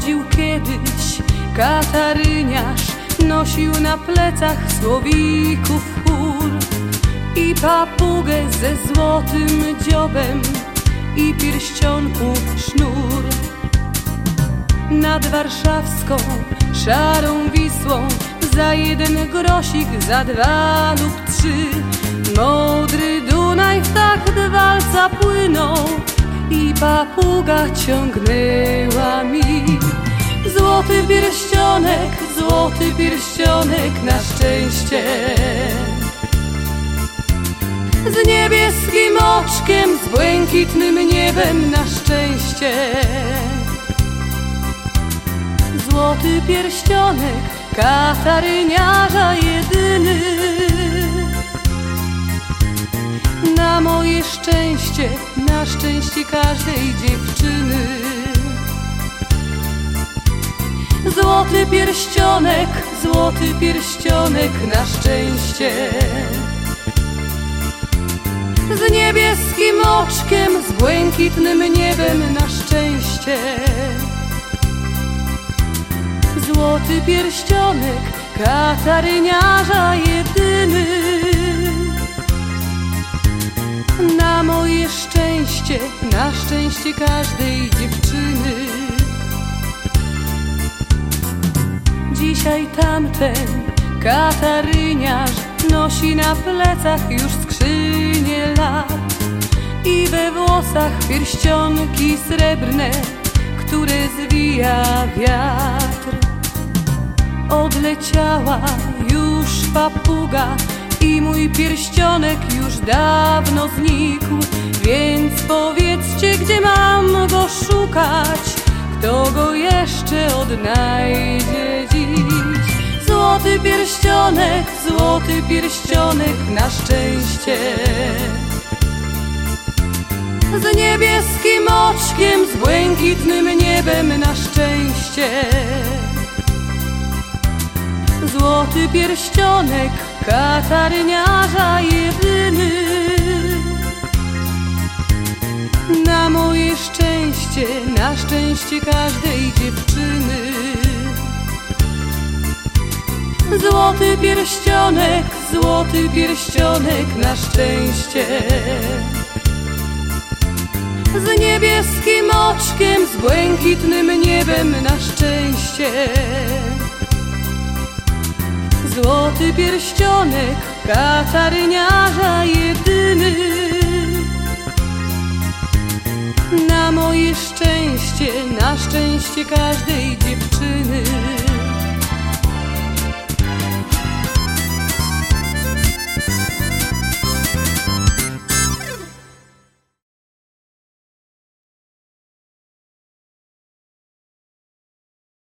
Chodził kiedyś kataryniarz, nosił na plecach słowików chór i papugę ze złotym dziobem i pierścionków sznur. Nad warszawską szarą Wisłą za 1 grosik, za 2 lub 3 modry Dunaj w takt walca płynął i papuga ciągnęła mi. Złoty pierścionek na szczęście, z niebieskim oczkiem, z błękitnym niebem na szczęście. Złoty pierścionek kataryniarza jedyny, na moje szczęście, na szczęście każdej dziewczyny. Złoty pierścionek na szczęście, z niebieskim oczkiem, z błękitnym niebem na szczęście. Złoty pierścionek kataryniarza jedyny, na moje szczęście, na szczęście każdej dziewczyny. Dzisiaj tamten kataryniarz nosi na plecach już skrzynię lat i we włosach pierścionki srebrne, które zwija wiatr. Odleciała już papuga i mój pierścionek już dawno znikł, więc powiedzcie, gdzie mam go szukać, kto go jeszcze odnajdzie dziś. Złoty pierścionek na szczęście, z niebieskim oczkiem, z błękitnym niebem na szczęście. Złoty pierścionek kataryniarza jedyny, na moje szczęście, na szczęście każdej dziewczyny. Złoty pierścionek na szczęście, z niebieskim oczkiem, z błękitnym niebem na szczęście. Złoty pierścionek kataryniarza jedyny, na moje szczęście, na szczęście każdej dziewczyny.